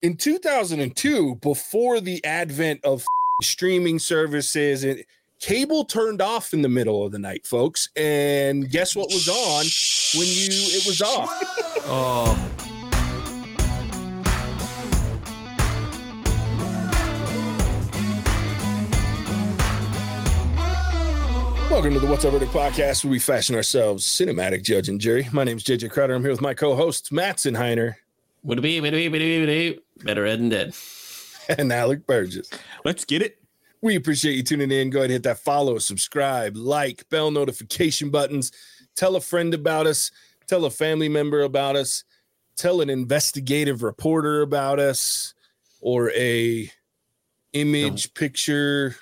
In 2002, before the advent of streaming services, and cable turned off in the middle of the night, folks. And guess what was on when it was off? Oh. Welcome to the What's Up Verdict podcast, where we fashion ourselves cinematic judge and jury. My name is JJ Crowder. I'm here with my co-hosts, Mattson Heiner. Would it be better Ed and Dead. And Alec Burgess. Let's get it. We appreciate you tuning in. Go ahead and hit that follow, subscribe, like, bell notification buttons. Tell a friend about us. Tell a family member about us. Tell an investigative reporter about us, or a image picture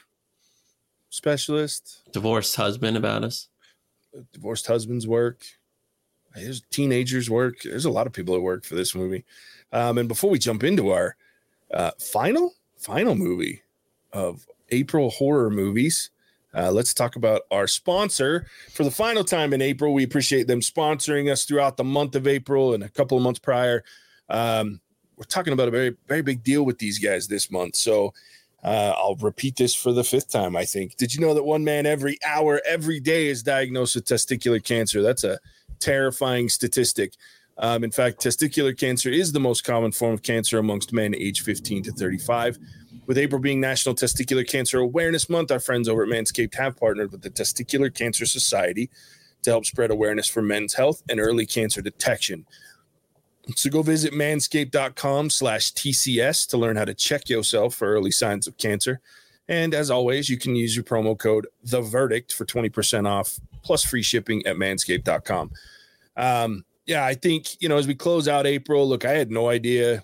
specialist. Divorced husband about us. Divorced husbands work. There's teenagers work. There's a lot of people that work for this movie. And before we jump into our final movie of April horror movies, let's talk about our sponsor for the final time in April. We appreciate them sponsoring us throughout the month of April and a couple of months prior. We're talking about a very, very big deal with these guys this month. So I'll repeat this for the fifth time, I think. Did you know that one man every hour, every day is diagnosed with testicular cancer? That's a terrifying statistic. In fact, testicular cancer is the most common form of cancer amongst men aged 15 to 35. With April being National Testicular Cancer Awareness Month, our friends over at Manscaped have partnered with the Testicular Cancer Society to help spread awareness for men's health and early cancer detection. So go visit manscaped.com/TCS to learn how to check yourself for early signs of cancer. And as always, you can use your promo code The Verdict for 20% off plus free shipping at manscaped.com. Yeah, I think, as we close out April, look, I had no idea.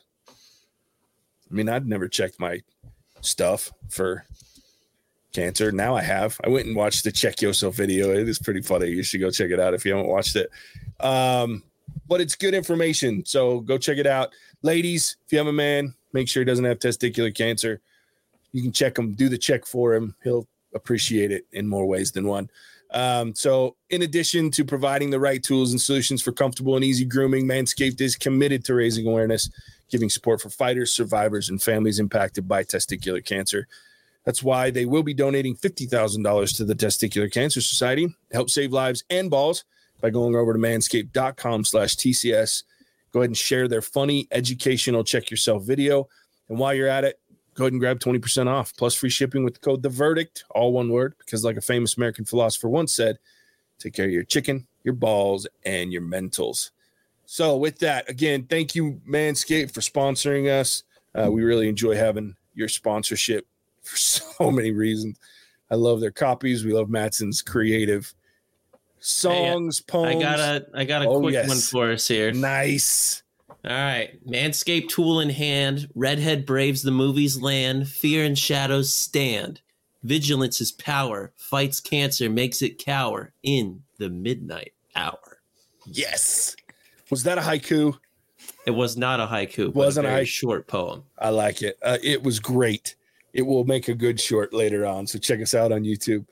I mean, I'd never checked my stuff for cancer. Now I have. I went and watched the Check Yourself video. It is pretty funny. You should go check it out if you haven't watched it. But it's good information, so go check it out. Ladies, if you have a man, make sure he doesn't have testicular cancer. You can check him, do the check for him. He'll appreciate it in more ways than one. So in addition to providing the right tools and solutions for comfortable and easy grooming, Manscaped is committed to raising awareness, giving support for fighters, survivors, and families impacted by testicular cancer. That's why they will be donating $50,000 to the Testicular Cancer Society to help save lives and balls by going over to manscaped.com/TCS. Go ahead and share their funny, educational check yourself video. And while you're at it, go ahead and grab 20% off plus free shipping with the code The Verdict, all one word, because like a famous American philosopher once said, take care of your chicken, your balls, and your mentals. So with that, again, thank you, Manscaped, for sponsoring us. We really enjoy having your sponsorship for so many reasons. I love their copies. We love Mattson's creative songs, poems. I got a quick one for us here. Nice. All right. Manscaped tool in hand. Redhead braves the movie's land. Fear and shadows stand. Vigilance is power. Fights cancer, makes it cower in the midnight hour. Yes. Was that a haiku? It was not a haiku. It wasn't a very a short poem. I like it. It was great. It will make a good short later on. So check us out on YouTube.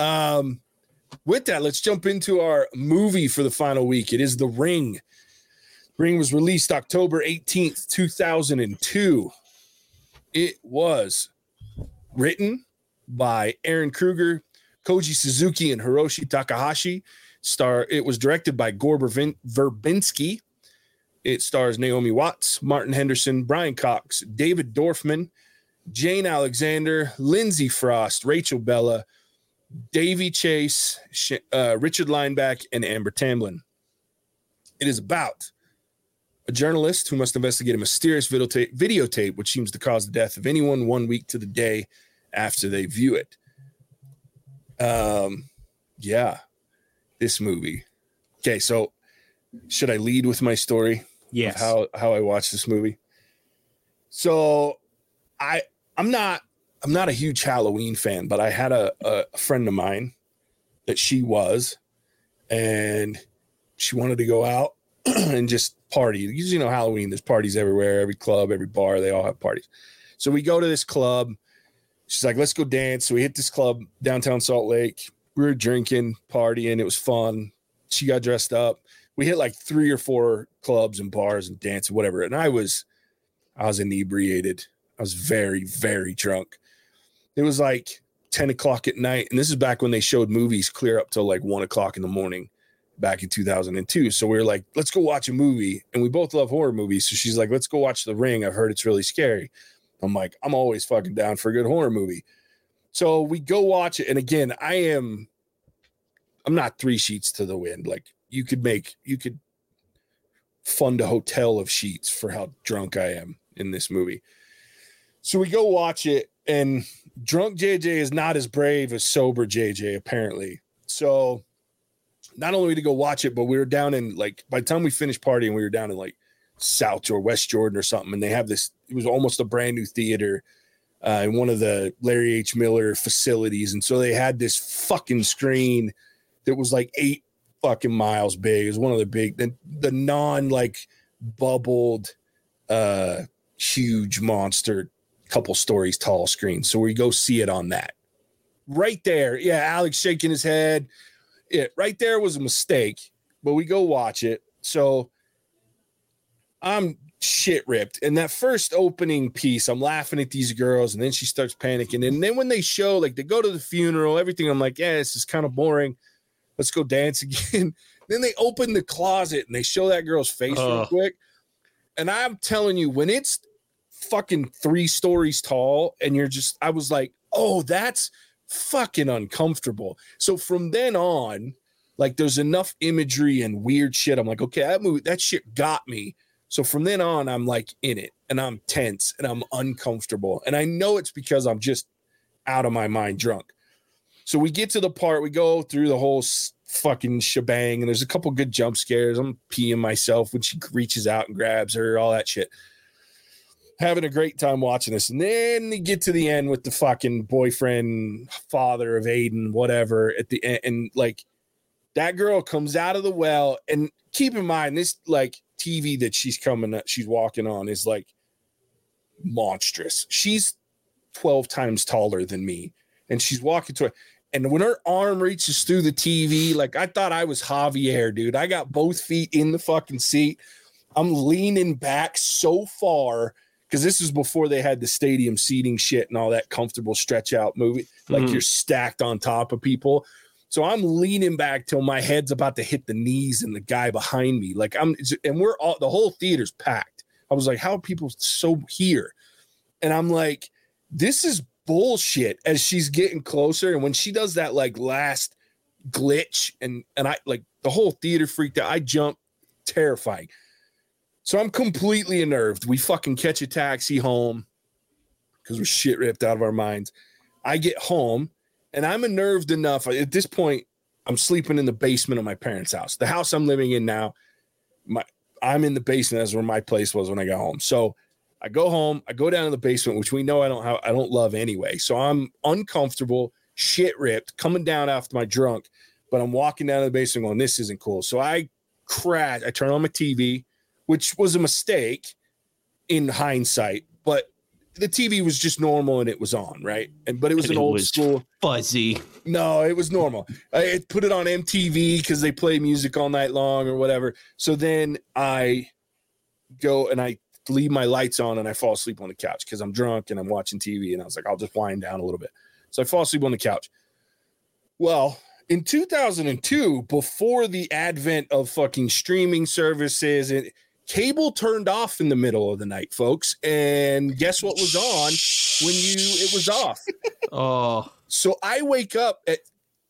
With that, let's jump into our movie for the final week. It is The Ring. Ring was released October 18th, 2002. It was written by Aaron Kruger, Koji Suzuki, and Hiroshi Takahashi. It was directed by Gore Verbinski. It stars Naomi Watts, Martin Henderson, Brian Cox, David Dorfman, Jane Alexander, Lindsay Frost, Rachel Bella, Davy Chase, Richard Lineback, and Amber Tamblyn. It is about a journalist who must investigate a mysterious videotape which seems to cause the death of anyone 1 week to the day after they view it. Yeah, this movie. Okay, so should I lead with my story? Yes. Of how I watched this movie? So I'm not a huge Halloween fan, but I had a friend of mine that she was, and she wanted to go out and just party. Because, Halloween, there's parties everywhere, every club, every bar, they all have parties. So we go to this club. She's like, let's go dance. So we hit this club downtown Salt Lake. We were drinking, partying. It was fun. She got dressed up. We hit like 3 or 4 clubs and bars and dancing, whatever. And I was I was inebriated. I was very, very drunk. It was like 10 o'clock at night. And this is back when they showed movies clear up till like 1 o'clock in the morning back in 2002. So we were like, let's go watch a movie. And we both love horror movies. So she's like, let's go watch The Ring. I've heard it's really scary. I'm like, I'm always fucking down for a good horror movie. So we go watch it. And again, I'm not 3 sheets to the wind. Like you could fund a hotel of sheets for how drunk I am in this movie. So we go watch it, and drunk JJ is not as brave as sober JJ, apparently. So not only to go watch it, but we were down in like, by the time we finished partying, we were down in like South or West Jordan or something. And they have this, it was almost a brand new theater in one of the Larry H. Miller facilities. And so they had this fucking screen that was like 8 fucking miles big. It was one of the big, the non like bubbled, huge monster, couple stories tall screen. So we go see it on that right there. Yeah. Alex shaking his head. It right there was a mistake, but we go watch it. So I'm shit ripped. And that first opening piece, I'm laughing at these girls, and then she starts panicking. And then when they show, like, they go to the funeral, everything, I'm like, yeah, this is kind of boring. Let's go dance again. Then they open the closet and they show that girl's face real quick. And I'm telling you, when it's fucking 3 stories tall and I was like, oh, that's fucking uncomfortable. So from then on, like, there's enough imagery and weird shit. I'm like, okay, that shit got me. So from then on, I'm like in it, and I'm tense and I'm uncomfortable. And I know it's because I'm just out of my mind drunk. So we get to the part, we go through the whole fucking shebang, and there's a couple good jump scares. I'm peeing myself when she reaches out and grabs her, all that shit. Having a great time watching this. And then they get to the end with the fucking boyfriend, father of Aiden, whatever, at the end. And like, that girl comes out of the well, and keep in mind, this like TV that she's walking on is like monstrous. She's 12 times taller than me, and she's walking to it. And when her arm reaches through the TV, like, I thought I was Javier, dude. I got both feet in the fucking seat. I'm leaning back so far, because this is before they had the stadium seating shit and all that comfortable stretch out movie. Like, you're stacked on top of people. So I'm leaning back till my head's about to hit the knees and the guy behind me. Like, the whole theater's packed. I was like, how are people so here? And I'm like, this is bullshit as she's getting closer. And when she does that like last glitch, and I like, the whole theater freaked out. I jumped, terrifying. So I'm completely unnerved. We fucking catch a taxi home because we're shit ripped out of our minds. I get home, and I'm unnerved enough. At this point, I'm sleeping in the basement of my parents' house. The house I'm living in now, I'm in the basement. That's where my place was when I got home. So I go home, I go down to the basement, which we know I don't love anyway. So I'm uncomfortable, shit ripped, coming down after my drunk, but I'm walking down to the basement going, this isn't cool. So I crash. I turn on my TV, which was a mistake in hindsight, but the TV was just normal and it was on, right? But it was an old school fuzzy. No, it was normal. I put it on MTV because they play music all night long or whatever. So then I go and I leave my lights on and I fall asleep on the couch because I'm drunk and I'm watching TV, and I was like, I'll just wind down a little bit. So I fall asleep on the couch. Well, in 2002, before the advent of fucking streaming services, and cable turned off in the middle of the night, folks. And guess what was on when it was off? Oh. So I wake up at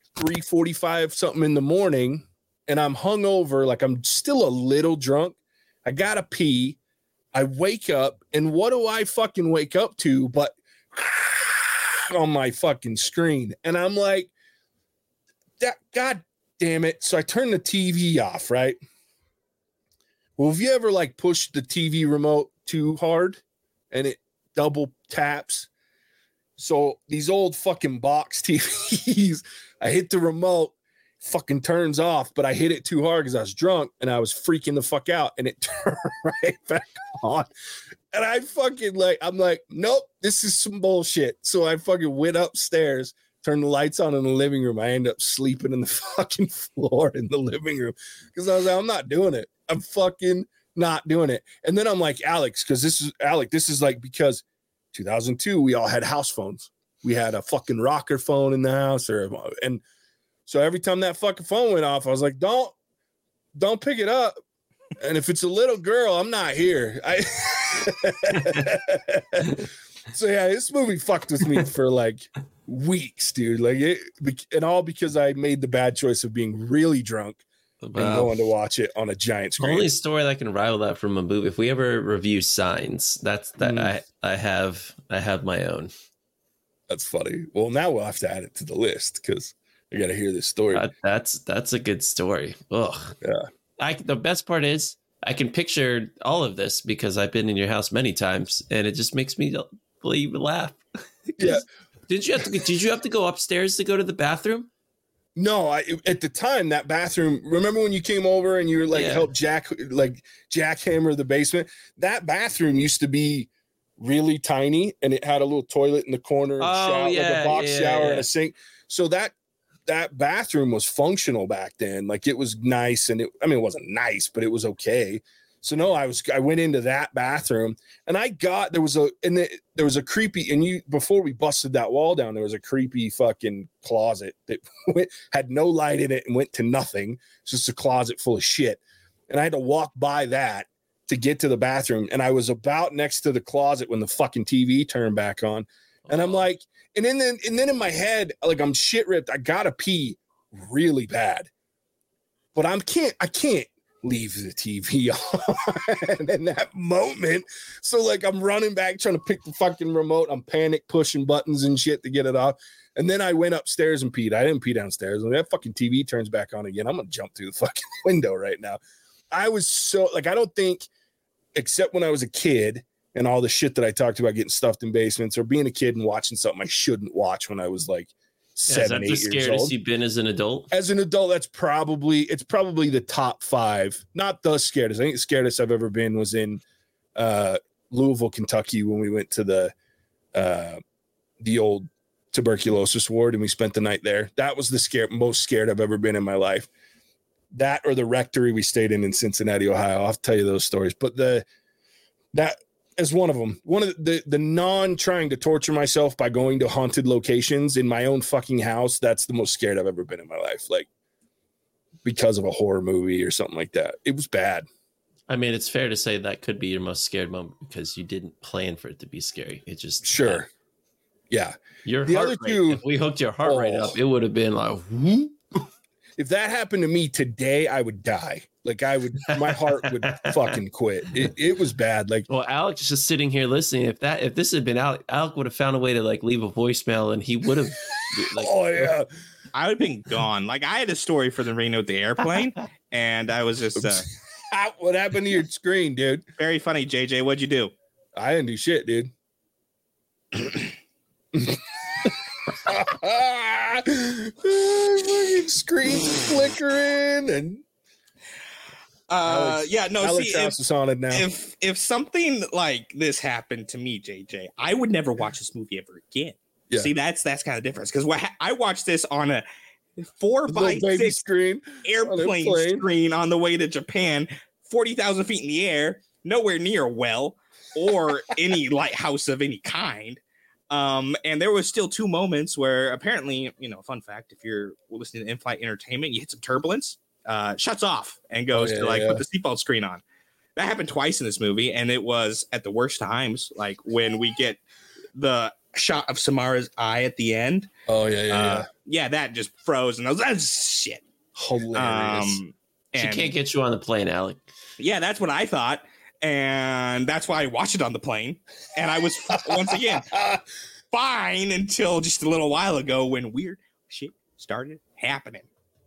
3:45 something in the morning, and I'm hungover, like I'm still a little drunk. I gotta pee. I wake up, and what do I fucking wake up to but on my fucking screen? And I'm like, God damn it. So I turn the TV off, right? Well, have you ever like pushed the TV remote too hard and it double taps? So these old fucking box TVs, I hit the remote, fucking turns off, but I hit it too hard because I was drunk and I was freaking the fuck out, and it turned right back on. And I fucking I'm like, nope, this is some bullshit. So I fucking went upstairs, turned the lights on in the living room. I end up sleeping in the fucking floor in the living room because I was like, I'm not doing it. I'm fucking not doing it. And then I'm like, Alex, this is like, because 2002, we all had house phones. We had a fucking rocker phone in the house, and so every time that fucking phone went off, I was like, don't pick it up. And if it's a little girl, I'm not here. So yeah, this movie fucked with me for like weeks, dude. Like and all because I made the bad choice of being really drunk and going to watch it on a giant screen. The only story that can rival that from a movie, if we ever review Signs, I have my own. That's funny. Well, now we'll have to add it to the list because I got to hear this story. That's a good story. Ugh. Yeah. The best part is I can picture all of this because I've been in your house many times, and it just makes me laugh. Yeah. Did you have to go upstairs to go to the bathroom? No, at the time that bathroom. Remember when you came over and you were like help jackhammer the basement? That bathroom used to be really tiny, and it had a little toilet in the corner, like a box shower and a sink. So that bathroom was functional back then. Like it was nice, and it wasn't nice, but it was okay. So no, I went into that bathroom, and there was a creepy, before we busted that wall down, there was a creepy fucking closet that had no light in it and went to nothing. It's just a closet full of shit. And I had to walk by that to get to the bathroom. And I was about next to the closet when the fucking TV turned back on. And I'm like, and then in my head, like I'm shit ripped. I gotta pee really bad, but I can't leave the TV on in that moment. So like I'm running back trying to pick the fucking remote. I'm panic pushing buttons and shit to get it off. And then I went upstairs and peed. I didn't pee downstairs. When that fucking TV turns back on again, I'm gonna jump through the fucking window right now. I was so like, I don't think, except when I was a kid and all the shit that I talked about getting stuffed in basements or being a kid and watching something I shouldn't watch when I was like 7, 8 years old. Is that the scariest you've been as an adult? As an adult, it's probably the top 5. Not the scariest. I think the scariest I've ever been was in Louisville, Kentucky, when we went to the old tuberculosis ward and we spent the night there. That was the most scared I've ever been in my life. That or the rectory we stayed in Cincinnati, Ohio. I'll tell you those stories. But that is one of them. One of the non trying to torture myself by going to haunted locations in my own fucking house. That's the most scared I've ever been in my life. Like because of a horror movie or something like that. It was bad. I mean, it's fair to say that could be your most scared moment because you didn't plan for it to be scary. It just sure. Yeah. Your the heart other rate, two, if we hooked your heart rate up, it would have been like, whoop. If that happened to me today, I would die. Like my heart would fucking quit. It was bad. Like, well, Alex is just sitting here listening. If this had been Alec would have found a way to like leave a voicemail, and he would have. Like, oh yeah, I would have been gone. Like I had a story for the Reno the airplane, and I was just. What happened to your screen, dude? Very funny, JJ. What'd you do? I didn't do shit, dude. Screens flickering and Alex House is on it now. If something like this happened to me, JJ, I would never watch this movie ever again. Yeah. See, that's kind of different because I watched this on a 4x6 screen airplane screen on the way to Japan, 40,000 feet in the air, nowhere near a well or any lighthouse of any kind. And there was still 2 moments where apparently, fun fact, if you're listening to in-flight entertainment, you hit some turbulence, shuts off and goes to put the seatbelt screen on. That happened twice in this movie. And it was at the worst times, like when we get the shot of Samara's eye at the end. Oh yeah. Yeah. That just froze. And I was like, that's shit. Hilarious. She can't get you on the plane, Alec. Yeah, that's what I thought. And that's why I watched it on the plane. And I was, once again, fine until just a little while ago when weird shit started happening.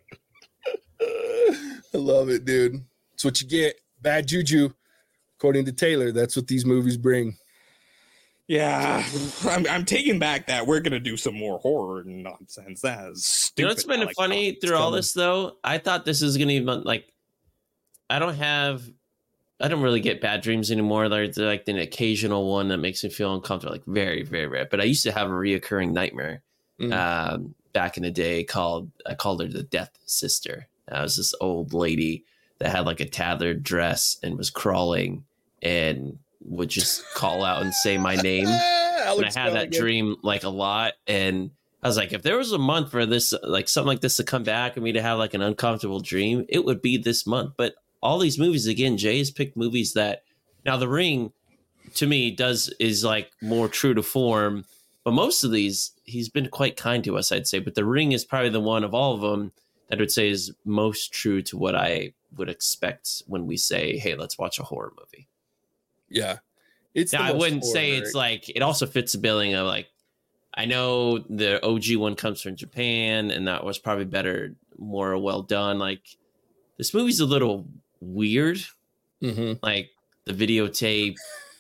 I love it, dude. That's what you get. Bad juju. According to Taylor, that's what these movies bring. Yeah, I'm taking back that we're going to do some more horror nonsense. That is stupid. You know what's been funny through all this, though? I thought this is going to be like, I don't really get bad dreams anymore. There's like an occasional one that makes me feel uncomfortable, like very, very rare. But I used to have a reoccurring nightmare back in the day I called her the Death Sister. It was this old lady that had like a tattered dress and was crawling and would just call out and say my name. And I had that dream like a lot. And I was like, if there was a month for this, like something like this to come back and me to have like an uncomfortable dream, it would be this month. But all these movies, again, Jay has picked movies that now The Ring to me is like more true to form. But most of these, he's been quite kind to us, I'd say. But The Ring is probably the one of all of them that I would say is most true to what I would expect when we say, hey, let's watch a horror movie. Yeah. Now, I wouldn't say it's like, it also fits the billing of like, I know the OG one comes from Japan and that was probably better, more well done. Like this movie's a little weird. Mm-hmm. Like the videotape.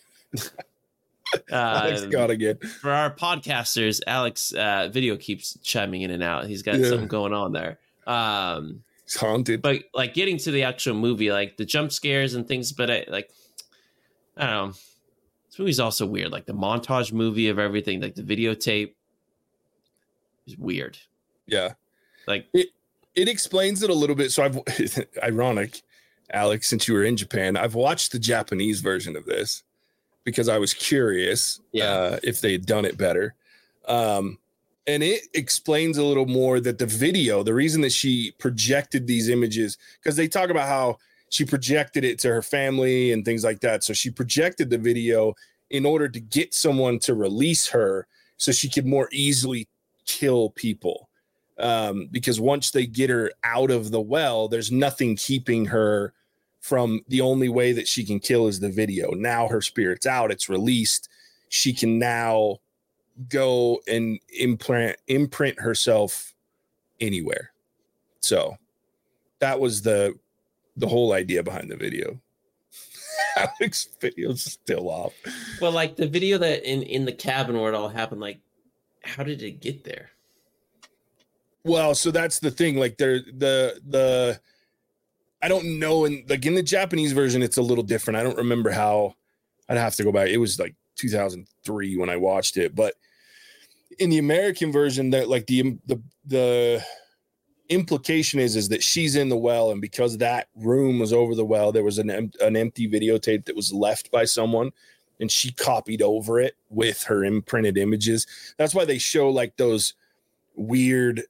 Alex got again. For our podcasters, Alex video keeps chiming in and out. He's got something going on there. It's haunted. But like getting to the actual movie, like the jump scares and things, but I don't know. This movie's also weird. Like the montage movie of everything, like the videotape is weird. Yeah. Like it explains it a little bit. So ironic, Alex, since you were in Japan, I've watched the Japanese version of this because I was curious if they had done it better. And it explains a little more that the video, the reason that she projected these images, because they talk about how she projected it to her family and things like that. So she projected the video in order to get someone to release her so she could more easily kill people. Because once they get her out of the well, there's nothing keeping her from the only way that she can kill is the video. Now her spirit's out, it's released. She can now go and imprint herself anywhere. So that was the whole idea behind the video. Alex video's still off. Well, like the video that in the cabin where it all happened, like how did it get there? Well, so that's the thing. Like the I don't know, and like in the Japanese version, it's a little different. I don't remember how. I'd have to go back. It was like 2003 when I watched it, but in the American version, that like the implication is that she's in the well, and because that room was over the well, there was an empty videotape that was left by someone, and she copied over it with her imprinted images. That's why they show like those weird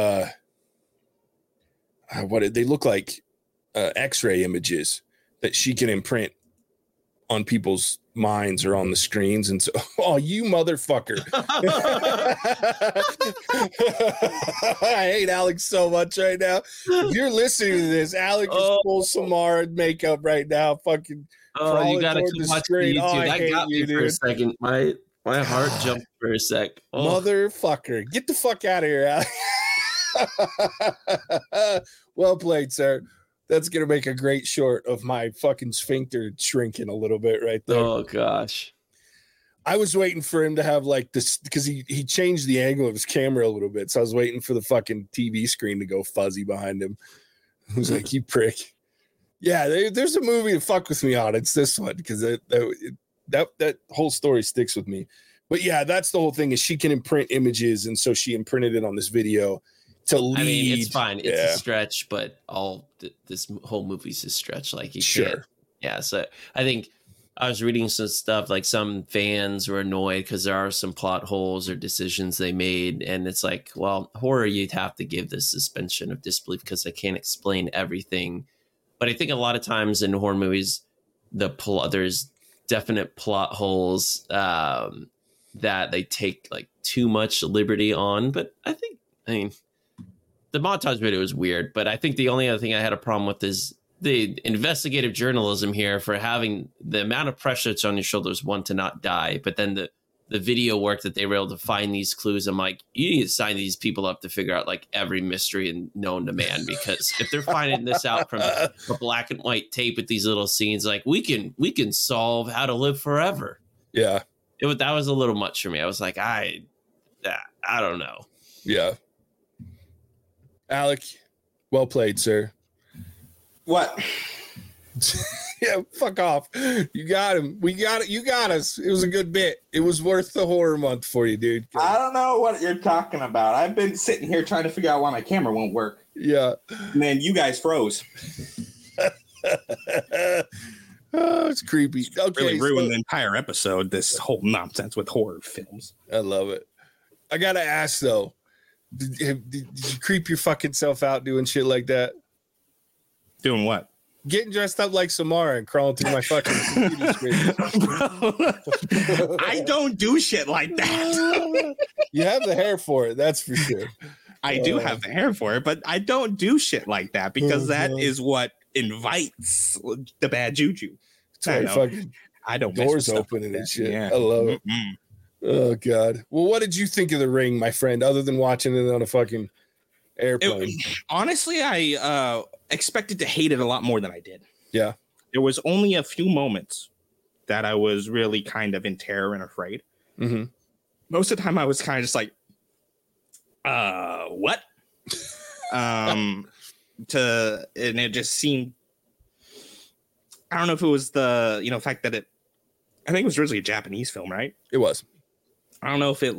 what they look like X-ray images that she can imprint on people's minds or on the screens. And so, oh, you motherfucker. I hate Alex so much right now. If you're listening to this, Alex is full Samara makeup right now. Fucking you gotta keep watching the YouTube. That got me for a second. My heart jumped for a sec. Motherfucker. Get the fuck out of here, Alex. Well played, sir. That's going to make a great short of my fucking sphincter shrinking a little bit right there. Oh, gosh. I was waiting for him to have like this because he changed the angle of his camera a little bit. So I was waiting for the fucking TV screen to go fuzzy behind him. I was like, you prick. Yeah, there's a movie to fuck with me on. It's this one because that whole story sticks with me. But yeah, that's the whole thing is she can imprint images. And so she imprinted it on this video. I mean, it's fine. It's a stretch, but this whole movie's a stretch. Like you can't. Yeah. So I think I was reading some stuff like some fans were annoyed because there are some plot holes or decisions they made. And it's like, well, horror, you'd have to give this suspension of disbelief because they can't explain everything. But I think a lot of times in horror movies, there's definite plot holes that they take like too much liberty on. But I mean, the montage video is weird, but I think the only other thing I had a problem with is the investigative journalism here for having the amount of pressure that's on your shoulders, one, to not die, but then the video work that they were able to find these clues. I'm like, you need to sign these people up to figure out like every mystery and known to man, because if they're finding this out from a black and white tape with these little scenes, like we can solve How to Live Forever. Yeah. That was a little much for me. I was like, I don't know. Yeah. Alec, well played, sir. What? Yeah, fuck off. You got him. We got it. You got us. It was a good bit. It was worth the horror month for you, dude. I don't know what you're talking about. I've been sitting here trying to figure out why my camera won't work. Yeah. And then you guys froze. Oh, it's creepy. Okay, Really ruined the entire episode. This whole nonsense with horror films. I love it. I gotta ask though, did you creep your fucking self out doing shit like that? Doing what? Getting dressed up like Samara and crawling through my fucking computer screen. Bro, I don't do shit like that. You have the hair for it, that's for sure. I do have the hair for it, but I don't do shit like that because that is what invites the bad juju. I don't doors opening and shit. Yeah. I love it. Oh god. Well, what did you think of The Ring, my friend, other than watching it on a fucking airplane? Honestly, I expected to hate it a lot more than I did. Yeah. There was only a few moments that I was really kind of in terror and afraid. Mm-hmm. Most of the time I was kind of just like, what? And it just seemed, I don't know if it was the, fact that I think it was originally a Japanese film, right? It was. I don't know if it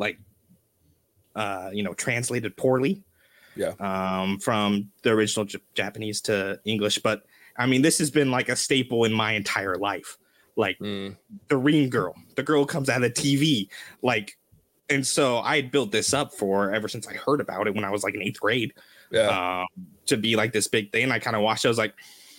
translated poorly. Yeah. From the original Japanese to English. But I mean, this has been like a staple in my entire life. Like the Ring Girl, the girl comes out of the TV, and so I had built this up for ever since I heard about it when I was like in 8th grade. Yeah. To be like this big thing. I kind of watched it. I was like,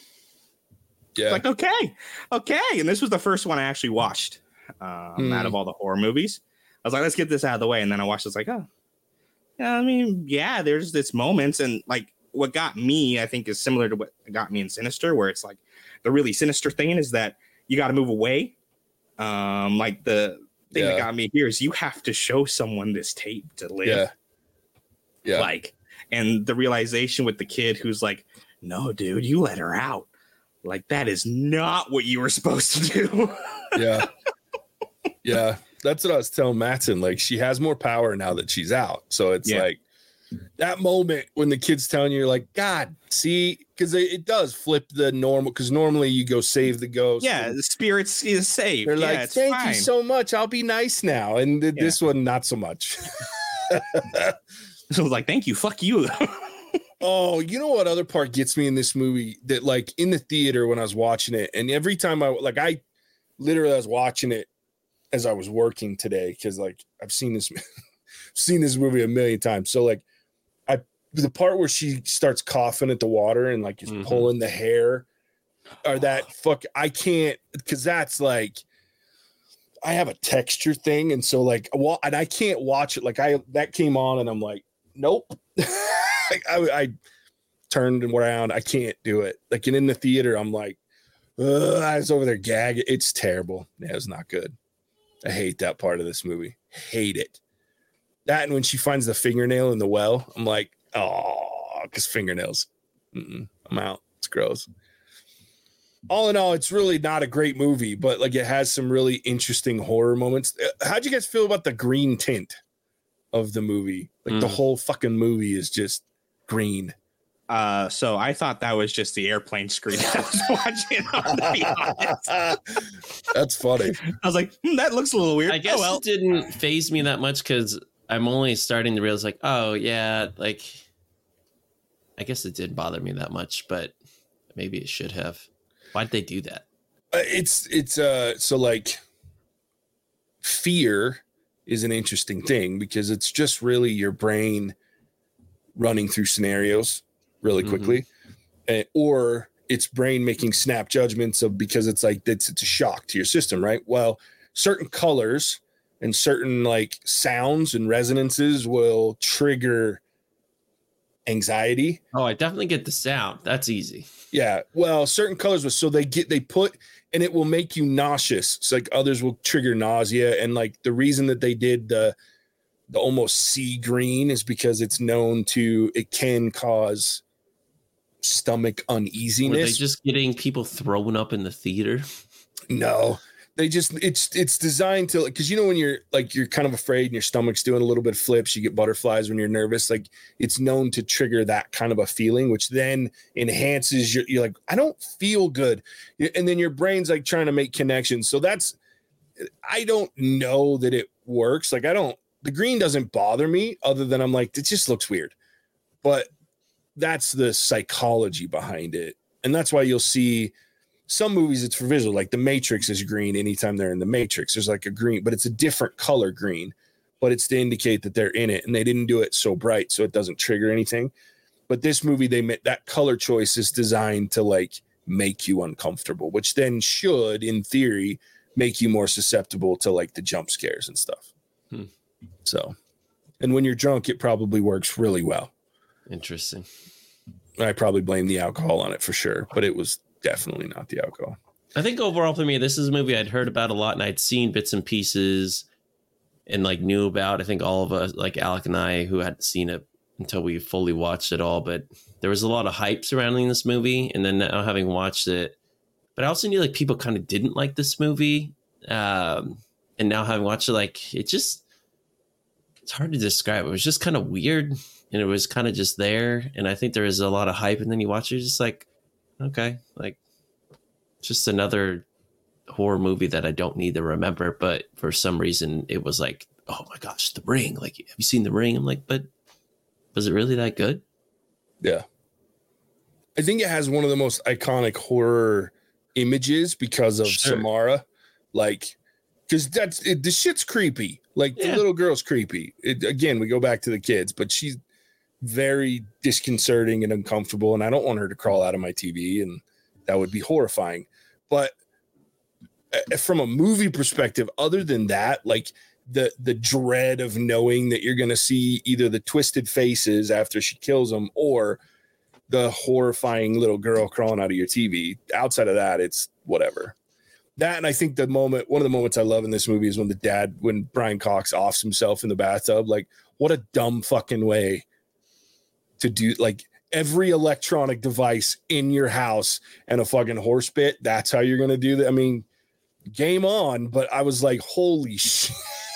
okay. And this was the first one I actually watched out of all the horror movies. I was like, let's get this out of the way. And then I watched it. I was like, oh, yeah, I mean, yeah, there's this moments. And like what got me, I think, is similar to what got me in Sinister, where it's like the really sinister thing is that you got to move away. Like the thing that got me here is you have to show someone this tape to live. Yeah. And the realization with the kid who's like, no, dude, you let her out. Like, that is not what you were supposed to do. Yeah. Yeah. That's what I was telling Mattson. Like, she has more power now that she's out. So it's like that moment when the kid's telling you, you're like, God, see, because it does flip the normal. Because normally you go save the ghost. Yeah, the spirits is saved. They're like, thank you so much. I'll be nice now. And this one, not so much. So I was like, thank you. Fuck you. Oh, you know what other part gets me in this movie that like in the theater when I was watching it, and every time I literally was watching it as I was working today because like I've seen this movie a million times. So like the part where she starts coughing at the water and like is pulling the hair or that I can't, because that's like I have a texture thing, and so like and I can't watch it. Like that came on and I'm like, nope. Like I turned around. I can't do it. Like, and in the theater, I'm like, I was over there gagging. It's terrible. Yeah, it's not good. I hate that part of this movie. Hate it. That, and when she finds the fingernail in the well, I'm like, oh, because fingernails. I'm out. It's gross. All in all, it's really not a great movie, but like it has some really interesting horror moments. How'd you guys feel about the green tint of the movie? Like the whole fucking movie is just green. So I thought that was just the airplane screen I was watching on, to be honest. That's funny. I was like, that looks a little weird. I guess it didn't faze me that much because I'm only starting to realize like, oh yeah, like I guess it didn't bother me that much, but maybe it should have. Why'd they do that? It's so like fear is an interesting thing because it's just really your brain running through scenarios really quickly, or it's brain making snap judgments of because it's like it's a shock to your system, right? Well, certain colors and certain like sounds and resonances will trigger anxiety. Oh, I definitely get the sound. That's easy. Yeah. Well, certain colors will, so they put, and it will make you nauseous. So like others will trigger nausea. And like the reason that they did the almost sea green is because it's known to, it can cause stomach uneasiness. Were they just getting people thrown up in the theater? No, they just, it's designed to, because you know when you're kind of afraid and your stomach's doing a little bit of flips, you get butterflies when you're nervous, like it's known to trigger that kind of a feeling, which then enhances you're like, I don't feel good. And then your brain's like trying to make connections. So I don't know that it works. Like the green doesn't bother me other than I'm like, it just looks weird, but that's the psychology behind it. And that's why you'll see some movies it's for visual, like The Matrix is green anytime they're in the Matrix. There's like a green, but it's a different color green, but it's to indicate that they're in it, and they didn't do it so bright so it doesn't trigger anything. But this movie, they made that color choice is designed to like make you uncomfortable, which then should, in theory, make you more susceptible to like the jump scares and stuff. So, and when you're drunk, it probably works really well. Interesting. I probably blame the alcohol on it for sure, but it was definitely not the alcohol. I think overall for me, this is a movie I'd heard about a lot and I'd seen bits and pieces and like knew about. I think all of us, like Alec and I, who hadn't seen it until we fully watched it all, but there was a lot of hype surrounding this movie. And then now having watched it, but I also knew like people kind of didn't like this movie. And now having watched it, like it's hard to describe. It was just kind of weird and it was kind of just there. And I think there is a lot of hype. And then you watch it, just like, okay, like just another horror movie that I don't need to remember. But for some reason it was like, oh my gosh, The Ring. Like, have you seen The Ring? I'm like, but was it really that good? Yeah. I think it has one of the most iconic horror images because of Samara. Like, because the shit's creepy. Like, the little girl's creepy. Again, we go back to the kids, but she's very disconcerting and uncomfortable, and I don't want her to crawl out of my TV, and that would be horrifying. But from a movie perspective, other than that, like the dread of knowing that you're going to see either the twisted faces after she kills them or the horrifying little girl crawling out of your TV, outside of that, it's whatever. That, and I think one of the moments I love in this movie is when Brian Cox offs himself in the bathtub. Like, what a dumb fucking way to do, like, every electronic device in your house and a fucking horse bit. That's how you're going to do that. I mean, game on, but I was like, holy shit.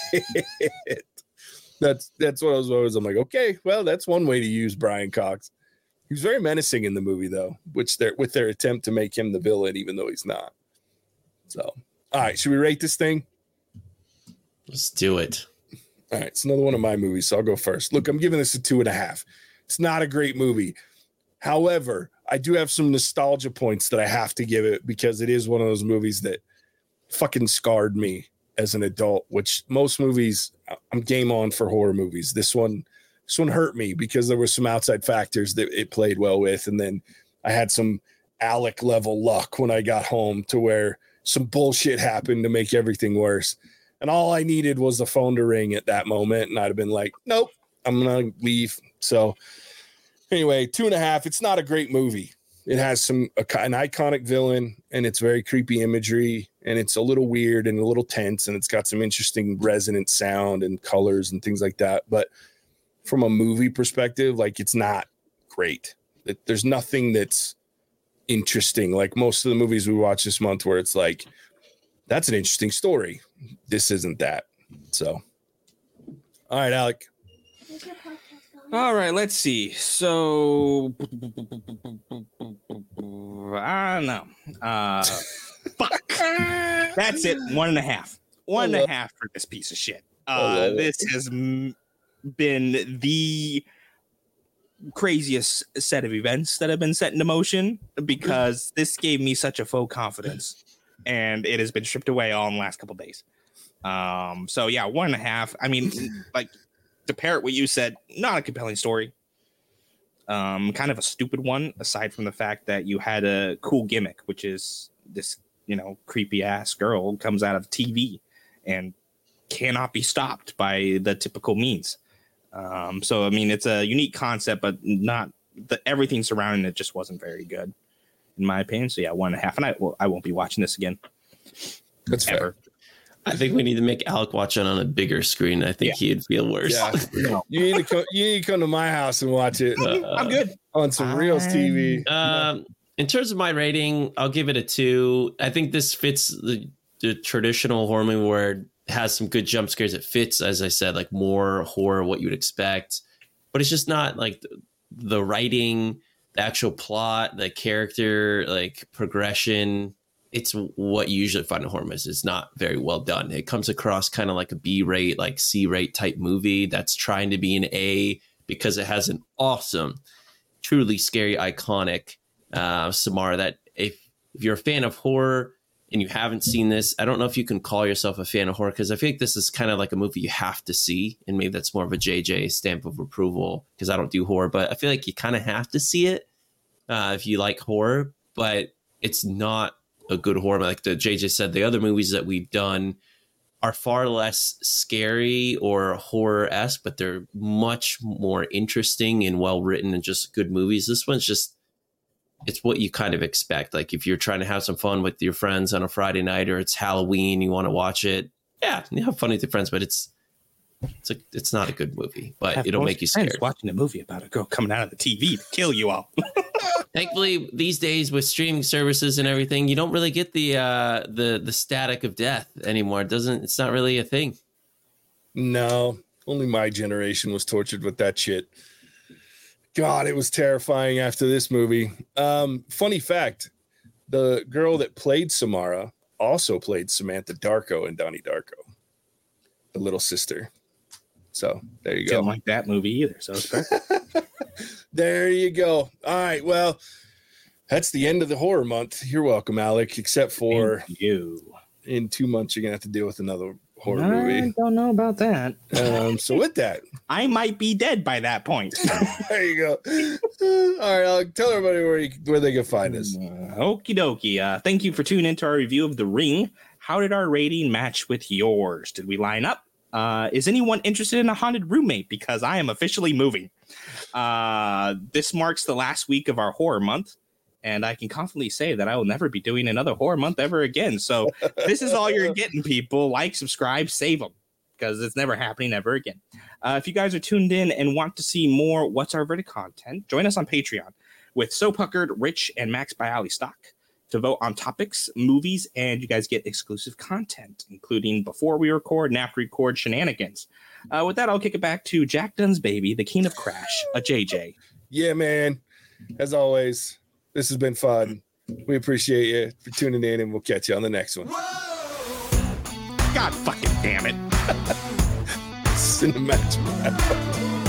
That's what I was always, I'm like, okay, well, that's one way to use Brian Cox. He was very menacing in the movie though, with their attempt to make him the villain, even though he's not. So, all right, should we rate this thing? Let's do it. All right, it's another one of my movies, so I'll go first. Look, I'm giving this a 2.5. It's not a great movie. However, I do have some nostalgia points that I have to give it because it is one of those movies that fucking scarred me as an adult, which most movies, I'm game on for horror movies. This one hurt me because there were some outside factors that it played well with. And then I had some Alec level luck when I got home to where some bullshit happened to make everything worse. And all I needed was the phone to ring at that moment. And I'd have been like, nope, I'm going to leave. So anyway, 2.5. It's not a great movie. It has an iconic villain, and it's very creepy imagery, and it's a little weird and a little tense, and it's got some interesting resonant sound and colors and things like that. But from a movie perspective, like, it's not great. There's nothing that's interesting. Like most of the movies we watch this month where it's like, that's an interesting story. This isn't that. So, all right, Alec. All right, let's see. So, I don't know. Fuck. That's it. 1.5. 1.5 for this piece of shit. This has been the craziest set of events that have been set into motion because this gave me such a faux confidence, and it has been stripped away all in the last couple of days. So yeah, 1.5. I mean, like, to parrot what you said, not a compelling story. Kind of a stupid one, aside from the fact that you had a cool gimmick, which is this, creepy ass girl comes out of TV and cannot be stopped by the typical means. So I mean, it's a unique concept, but not everything surrounding it just wasn't very good, in my opinion. So yeah, 1.5, and I won't be watching this again. That's ever. fair. I think we need to make Alec watch it on a bigger screen. I think he'd feel worse. Yeah. You need to come to my house and watch it. I'm good on some Reels TV. In terms of my rating, I'll give it a 2. I think this fits the traditional horror movie where it has some good jump scares. It fits, as I said, like more horror, what you would expect. But it's just not like the writing, the actual plot, the character, like progression. It's what you usually find in horror movies. It's not very well done. It comes across kind of like a B-rate, like C-rate type movie that's trying to be an A because it has an awesome, truly scary, iconic Samara, that if you're a fan of horror and you haven't seen this, I don't know if you can call yourself a fan of horror, because I feel like this is kind of like a movie you have to see, and maybe that's more of a JJ stamp of approval because I don't do horror, but I feel like you kind of have to see it if you like horror, but it's not a good horror. Like the JJ said, the other movies that we've done are far less scary or horror-esque, but they're much more interesting and well-written and just good movies. This one's just, it's what you kind of expect. Like if you're trying to have some fun with your friends on a Friday night, or it's Halloween, you want to watch it. Yeah, you have fun with your friends, but it's not a good movie, but it'll make you scared. Watching a movie about a girl coming out of the TV to kill you all. Thankfully, these days with streaming services and everything, you don't really get the static of death anymore. It's not really a thing. No, only my generation was tortured with that shit. God, it was terrifying after this movie. Funny fact, the girl that played Samara also played Samantha Darko in Donnie Darko, the little sister. So there you go. Didn't like that movie either. So it's perfect. There you go. All right. Well, that's the end of the horror month. You're welcome, Alec, except for in 2 months, you're going to have to deal with another horror movie. I don't know about that. So with that, I might be dead by that point. there you go. All right, Alec, tell everybody where they can find us. Okie dokie. Thank you for tuning into our review of The Ring. How did our rating match with yours? Did we line up? Is anyone interested in a haunted roommate? Because I am officially moving. This marks the last week of our horror month, and I can confidently say that I will never be doing another horror month ever again. So this is all you're getting, people. Like, subscribe, save them, because it's never happening ever again. If you guys are tuned in and want to see more What's Our Verdict content, join us on Patreon with So Puckered, Rich, and Max by Ali Stock to vote on topics, movies, and you guys get exclusive content, including before we record and after we record shenanigans. With that, I'll kick it back to Jack Dunn's baby, the king of Crash, a JJ. Yeah, man. As always, this has been fun. We appreciate you for tuning in, and we'll catch you on the next one. God fucking damn it. Cinematic.